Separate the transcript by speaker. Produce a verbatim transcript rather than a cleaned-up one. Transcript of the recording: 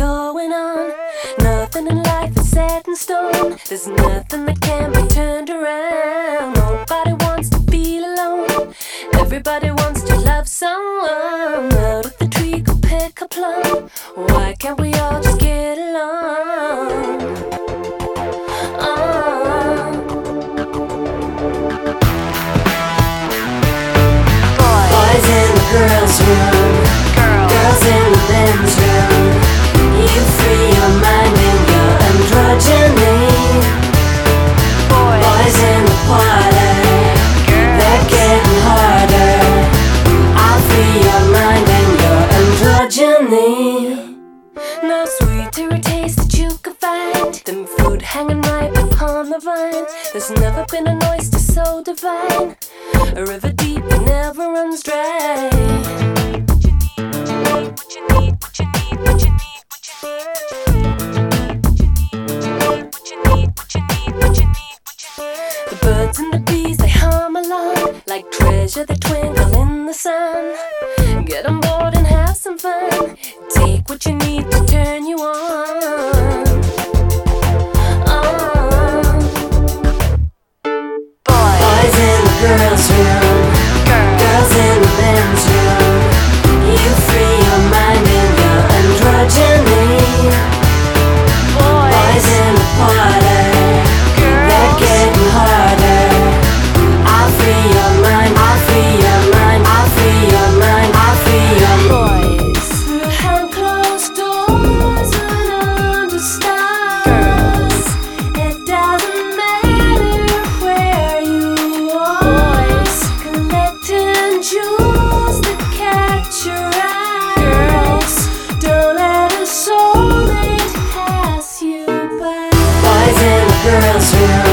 Speaker 1: going on. Nothing in life is set in stone. There's nothing that can be turned around. Nobody wants to feel alone. Everybody wants to love someone. Out of the tree, go pick a plum. Why can't we all just get along? Oh. Boys in the girls' room, girls in the men's room. You free your mind and your androgyny. Boys in the parlor, they're getting harder. I'll free your mind and your androgyny. No sweeter taste that you can find than fruit hanging ripe upon the vine. There's never been an oyster so divine, a river deep that never runs dry. What you need, what you need, what you need, what you need, what you need, what you need. The birds and the bees, they hum along like treasure that twinkle in the sun. Get on board and have some fun. Take what you need to turn you on. Oh. Boys in the girls' room, girls in the men's room. You free your mind and your androgyny. Boys in the parlor, they're getting harder. I'll free your mind, I'll free your mind, I'll free your mind, I'll free your boys. Behind closed doors and under stars, it doesn't matter where you are. Boys collecting jewels that catch your eye. Girls, don't let a soulmate pass you by. Boys in the girls' room,